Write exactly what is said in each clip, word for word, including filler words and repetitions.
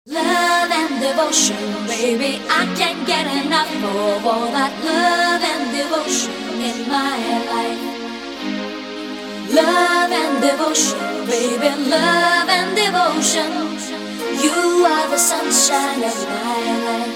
Love and devotion, baby, I can't get enough of all that love and devotion in my life. Love and devotion, baby, love and devotion. You are the sunshine of my life.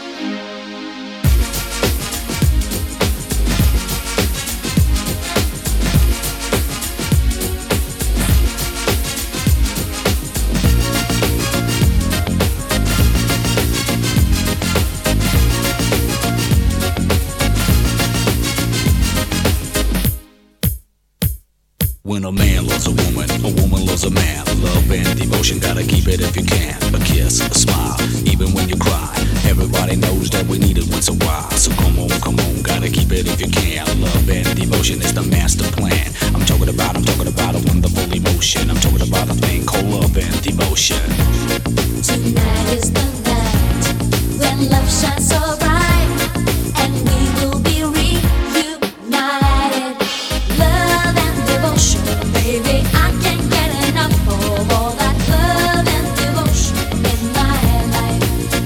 When a man loves a woman, a woman loves a man. Love and devotion, gotta keep it if you can. A kiss, a smile, even when you cry. Everybody knows that we need it once in a while. So come on, come on, gotta keep it if you can. Love and devotion is the master plan. I'm talking about, I'm talking about a wonderful emotion. I'm talking about a thing called love and devotion. Tonight is the night when love shines so bright, and we will be reunited. Love and devotion, baby, I can't get enough of all that love and devotion in my life.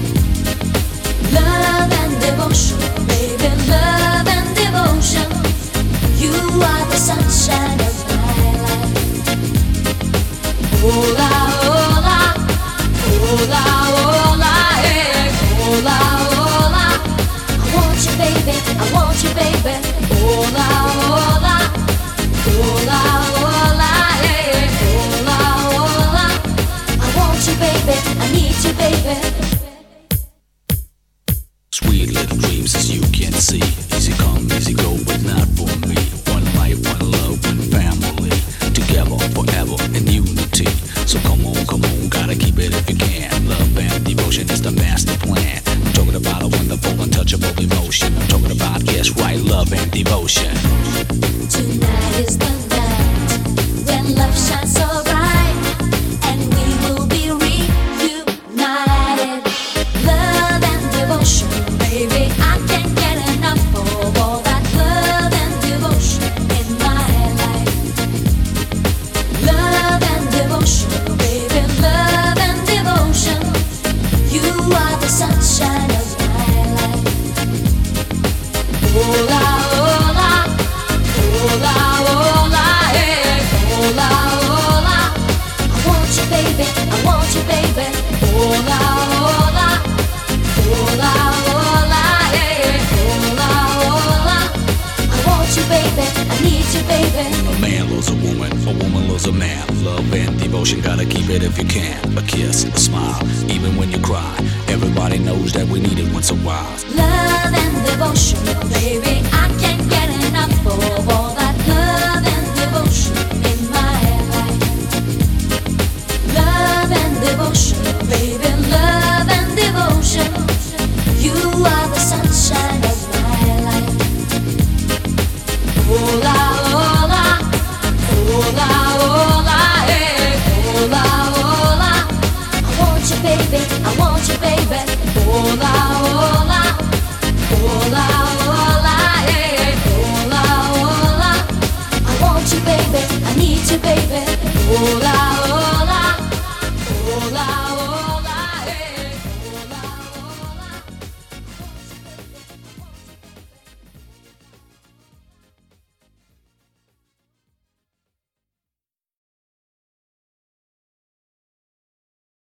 Love and devotion, baby, love and devotion. You are the sunshine of my life. Hola, hola, hola, hola, hey, hola, hola. I want you, baby, I want you, baby. Hola, hola, hola, hola, hey, hola, hola. I want you, baby, I need you, baby. Sweet little dreams as you can see. Easy come, easy go, but not for me. One life, one love, one family. Together, forever, in unity. So come on, come on, gotta keep it if you can. Love and devotion is the master plan. I'm talking about a wonderful, untouchable emotion. I'm talking about, yes, right, love and devotion. Tonight is the night when love shines so bright, and we will be reunited. Love and devotion, baby, I can't get enough of all that love and devotion in my life. Love and devotion, baby, love and devotion. You are the sunshine of my life. Hola, hola, hola, hola, hey, hola, hola. I want you, baby, I want you, baby. Hola, hola, hola, hola, hey, hola, hola. I want you, baby, I need you, baby. When a man loves a woman, a woman loves a man. Love and devotion, gotta keep it if you can. A kiss, a smile, even when you cry. Everybody knows that we need it once in a while. Love and devotion, baby, I can't get enough of all that love and devotion in my life. Love and devotion, baby, love and devotion. You are the sunshine of my life. Hola, hola, hola, hola, hey, hola, hola. I want you, baby, I want you, baby. Hola, hola, hola, hola, hey, hola, hola. I want you, baby, I need you, baby. Hola,